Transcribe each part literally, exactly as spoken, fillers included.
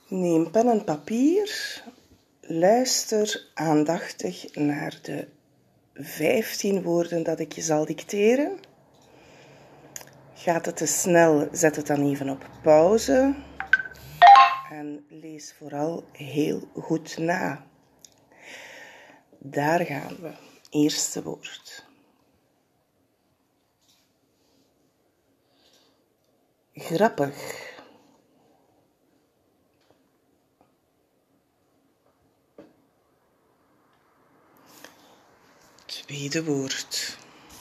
Neem pen en papier. Luister aandachtig naar de vijftien woorden dat ik je zal dicteren. Gaat het te snel, zet het dan even op pauze. En lees vooral heel goed na. Daar gaan we. Eerste woord. Grappig. Tweede woord.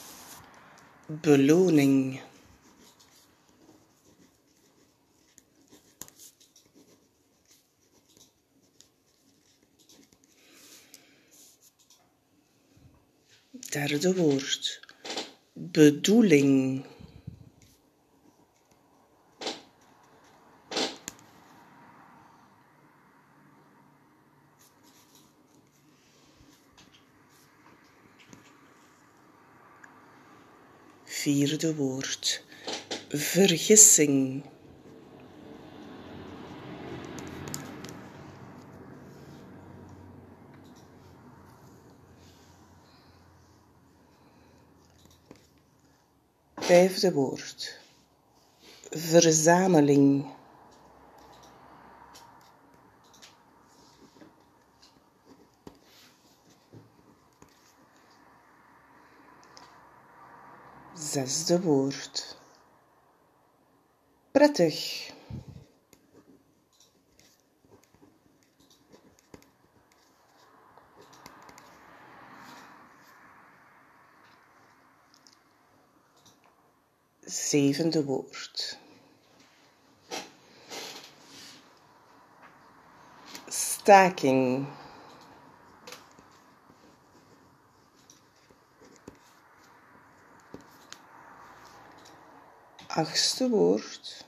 Beloning. Derde woord. Bedoeling. Vierde woord. Vergissing. Vijfde woord. Verzameling. Zesde woord. Prettig. Zevende woord. Staking. Achtste woord.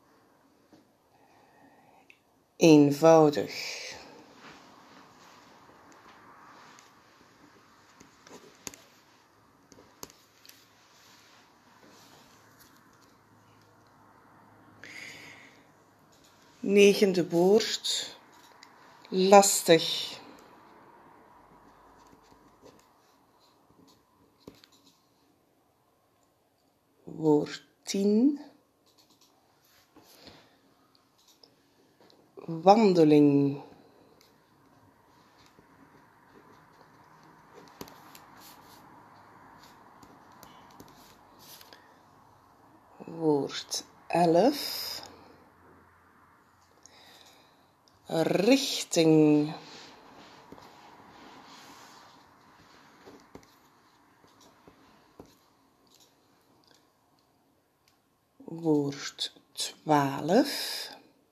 Eenvoudig. Negende woord. Lastig. Woord tien. Wandeling. Woord elf. Richting. Woord twaalf.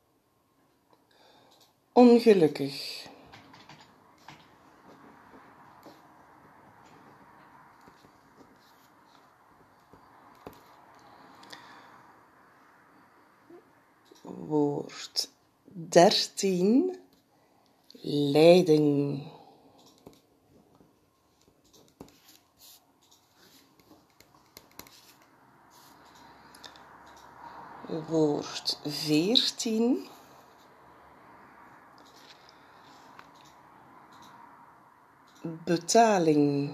Ongelukkig. Woord dertien. Leiding. Woord veertien. Betaling.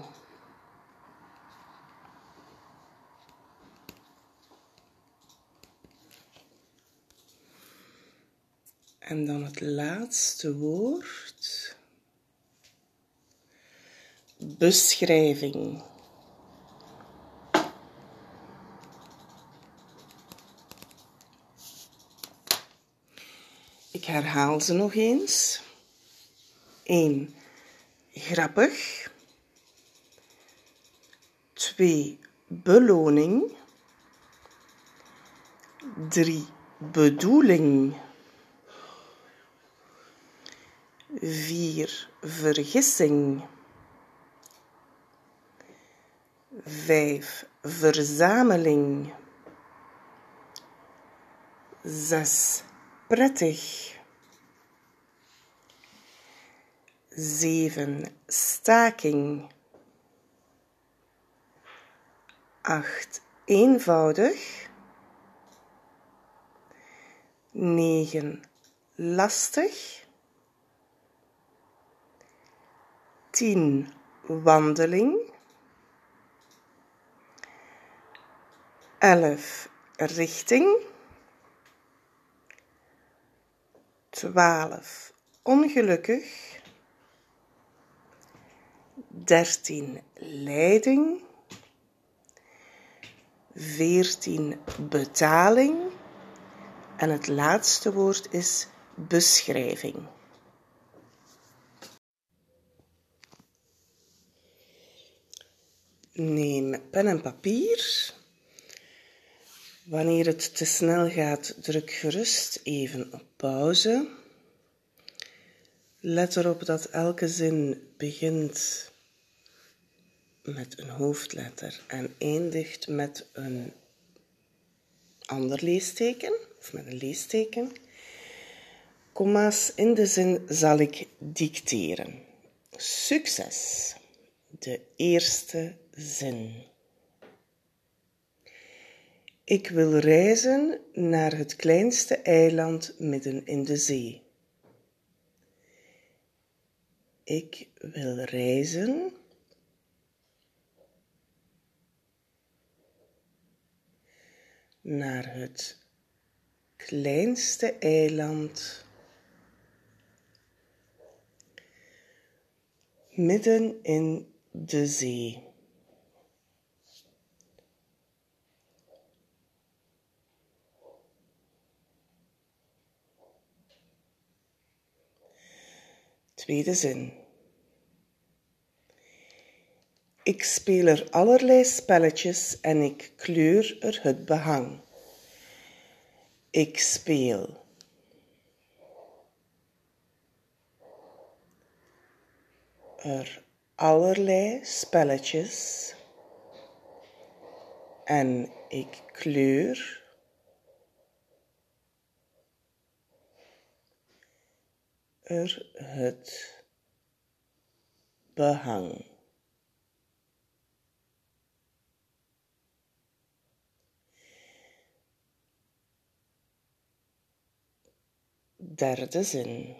En dan het laatste woord. Beschrijving. Ik herhaal ze nog eens. één. Grappig. twee. Beloning. drie. Bedoeling. vier. Vergissing. vijf. Verzameling. zes. Prettig. zeven. Staking. acht. Eenvoudig. negen. lastig. tien wandeling. elf richting. twaalf ongelukkig. dertien leiding. veertien betaling. En het laatste woord is beschrijving. Neem pen en papier. Wanneer het te snel gaat, druk gerust even op pauze. Let erop dat elke zin begint met een hoofdletter en eindigt met een ander leesteken, of met een leesteken. Komma's in de zin zal ik dicteren. Succes! De eerste zin. Ik wil reizen naar het kleinste eiland midden in de zee. Ik wil reizen naar het kleinste eiland midden in de zee. Tweede zin. Ik speel er allerlei spelletjes en ik kleur er het behang. Ik speel er allerlei spelletjes en ik kleur er het behang. Derde zin.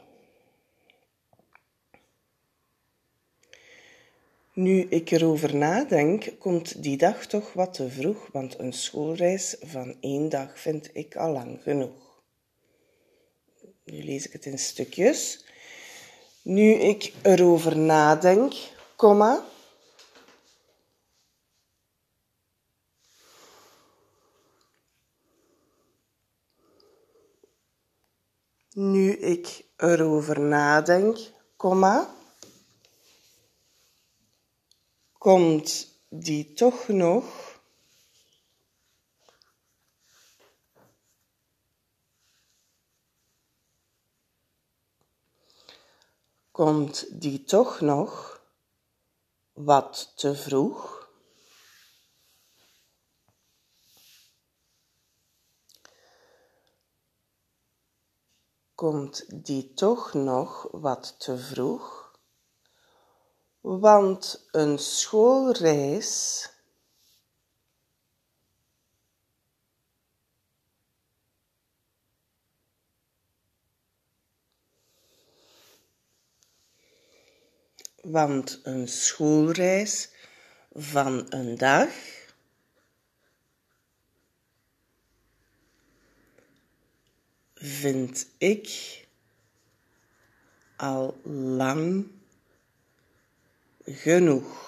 Nu ik erover nadenk, komt die dag toch wat te vroeg, want een schoolreis van één dag vind ik al lang genoeg. Nu lees ik het in stukjes. Nu ik erover nadenk, komma. Nu ik erover nadenk, komma. Komt die toch nog komt die toch nog wat te vroeg? Komt die toch nog wat te vroeg? Want een schoolreis want een schoolreis van een dag vind ik al lang genoeg.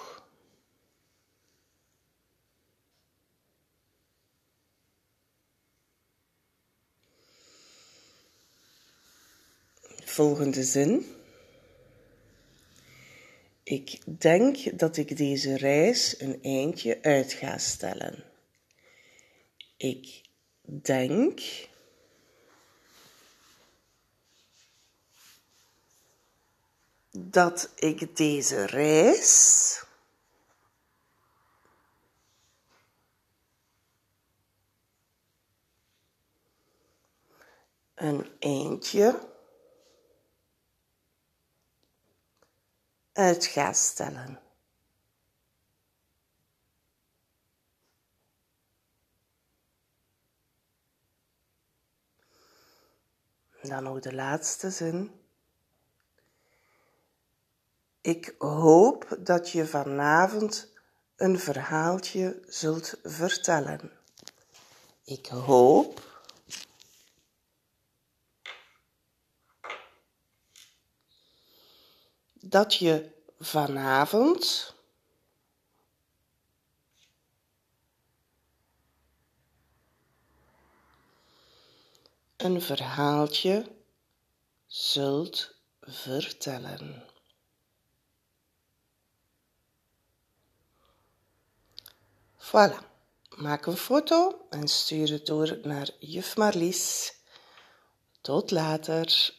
Volgende zin. Ik denk dat ik deze reis een eindje uit ga stellen. Ik denk dat ik deze reis een eindje uit ga stellen. Dan nog de laatste zin. Ik hoop dat je vanavond een verhaaltje zult vertellen. Ik hoop dat je vanavond een verhaaltje zult vertellen. Voilà, maak een foto en stuur het door naar juf Marlies. Tot later.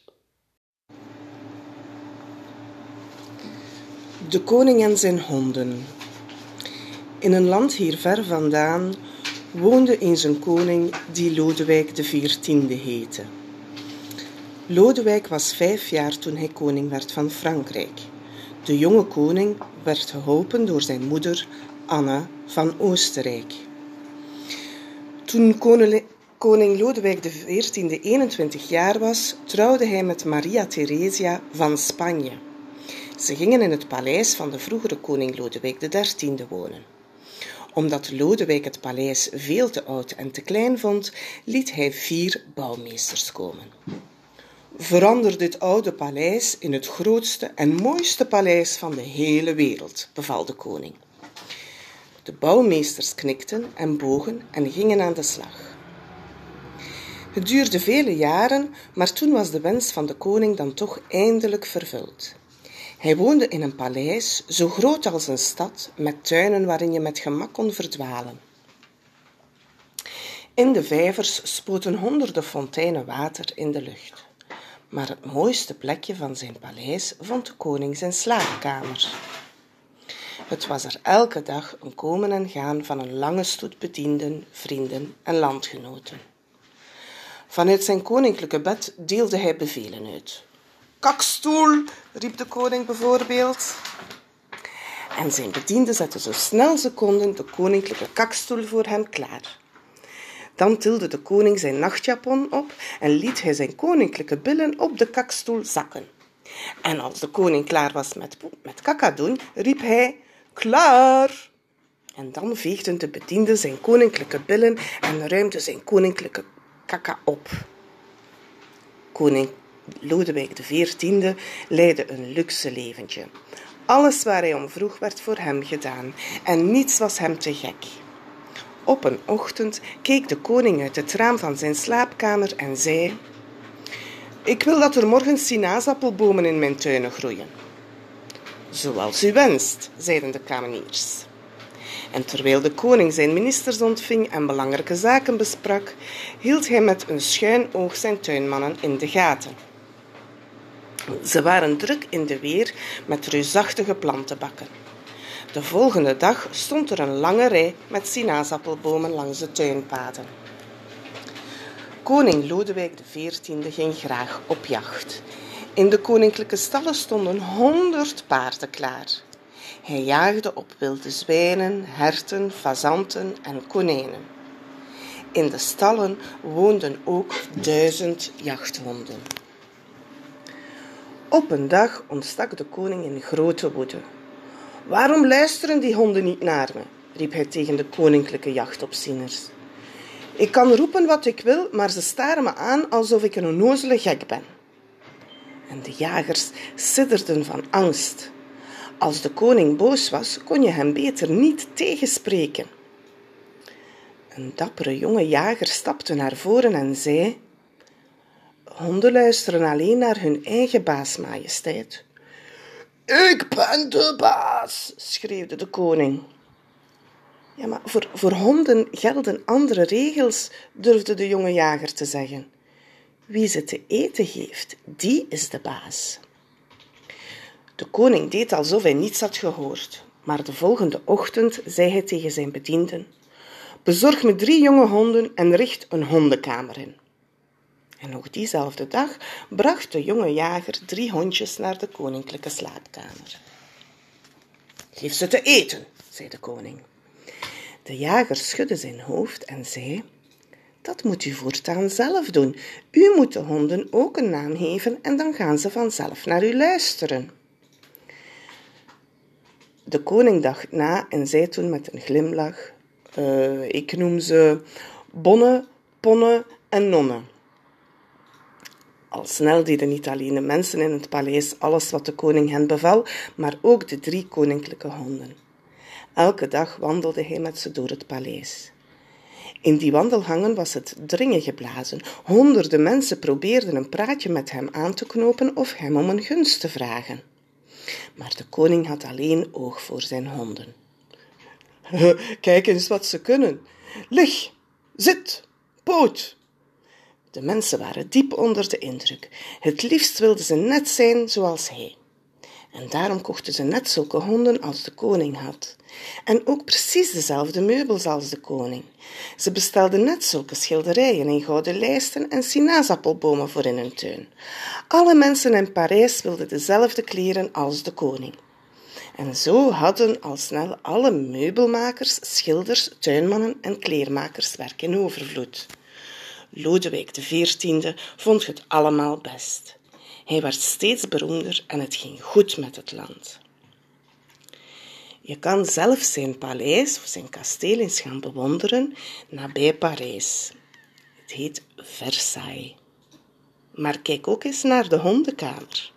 De koning en zijn honden. In een land hier ver vandaan woonde eens een koning die Lodewijk de veertiende heette. Lodewijk was vijf jaar toen hij koning werd van Frankrijk. De jonge koning werd geholpen door zijn moeder Anne van Oostenrijk. Toen koning Lodewijk de veertiende eenentwintig jaar was, trouwde hij met Maria Theresia van Spanje. Ze gingen in het paleis van de vroegere koning Lodewijk de dertiende wonen. Omdat Lodewijk het paleis veel te oud en te klein vond, liet hij vier bouwmeesters komen. Verander dit oude paleis in het grootste en mooiste paleis van de hele wereld, beval de koning. De bouwmeesters knikten en bogen en gingen aan de slag. Het duurde vele jaren, maar toen was de wens van de koning dan toch eindelijk vervuld. Hij woonde in een paleis, zo groot als een stad, met tuinen waarin je met gemak kon verdwalen. In de vijvers spoten honderden fonteinen water in de lucht. Maar het mooiste plekje van zijn paleis vond de koning zijn slaapkamer. Het was er elke dag een komen en gaan van een lange stoet bedienden, vrienden en landgenoten. Vanuit zijn koninklijke bed deelde hij bevelen uit. Kakstoel, riep de koning bijvoorbeeld. En zijn bedienden zetten zo snel ze konden de koninklijke kakstoel voor hem klaar. Dan tilde de koning zijn nachtjapon op en liet hij zijn koninklijke billen op de kakstoel zakken. En als de koning klaar was met, met kaka doen, riep hij, klaar! En dan veegden de bedienden zijn koninklijke billen en ruimden zijn koninklijke kaka op. Koning Lodewijk de veertiende leidde een luxe leventje. Alles waar hij om vroeg werd voor hem gedaan en niets was hem te gek. Op een ochtend keek de koning uit het raam van zijn slaapkamer en zei: Ik wil dat er morgen sinaasappelbomen in mijn tuinen groeien. Zoals u wenst, zeiden de kameniers. En terwijl de koning zijn ministers ontving en belangrijke zaken besprak, hield hij met een schuin oog zijn tuinmannen in de gaten. Ze waren druk in de weer met reusachtige plantenbakken. De volgende dag stond er een lange rij met sinaasappelbomen langs de tuinpaden. Koning Lodewijk de veertiende ging graag op jacht. In de koninklijke stallen stonden honderd paarden klaar. Hij jaagde op wilde zwijnen, herten, fazanten en konijnen. In de stallen woonden ook duizend jachthonden. Op een dag ontstak de koning in grote woede. Waarom luisteren die honden niet naar me? Riep hij tegen de koninklijke jachtopzieners. Ik kan roepen wat ik wil, maar ze staren me aan alsof ik een onnozele gek ben. En de jagers sidderden van angst. Als de koning boos was, kon je hem beter niet tegenspreken. Een dappere jonge jager stapte naar voren en zei: Honden luisteren alleen naar hun eigen baas, majesteit. Ik ben de baas, schreeuwde de koning. Ja, maar voor, voor honden gelden andere regels, durfde de jonge jager te zeggen. Wie ze te eten geeft, die is de baas. De koning deed alsof hij niets had gehoord, maar de volgende ochtend zei hij tegen zijn bedienden: Bezorg me drie jonge honden en richt een hondenkamer in. En nog diezelfde dag bracht de jonge jager drie hondjes naar de koninklijke slaapkamer. Geef ze te eten, zei de koning. De jager schudde zijn hoofd en zei: Dat moet u voortaan zelf doen. U moet de honden ook een naam geven en dan gaan ze vanzelf naar u luisteren. De koning dacht na en zei toen met een glimlach: uh, ik noem ze Bonne, Ponne en Nonne. Al snel deden niet alleen de mensen in het paleis alles wat de koning hen beval, maar ook de drie koninklijke honden. Elke dag wandelde hij met ze door het paleis. In die wandelgangen was het dringen geblazen. Honderden mensen probeerden een praatje met hem aan te knopen of hem om een gunst te vragen. Maar de koning had alleen oog voor zijn honden. Kijk eens wat ze kunnen. Lig, zit, poot. De mensen waren diep onder de indruk. Het liefst wilden ze net zijn zoals hij. En daarom kochten ze net zulke honden als de koning had. En ook precies dezelfde meubels als de koning. Ze bestelden net zulke schilderijen en gouden lijsten en sinaasappelbomen voor in hun tuin. Alle mensen in Parijs wilden dezelfde kleren als de koning. En zo hadden al snel alle meubelmakers, schilders, tuinmannen en kleermakers werk in overvloed. Lodewijk de veertiende vond het allemaal best. Hij werd steeds beroemder en het ging goed met het land. Je kan zelf zijn paleis of zijn kasteel eens gaan bewonderen nabij Parijs. Het heet Versailles. Maar kijk ook eens naar de hondenkamer.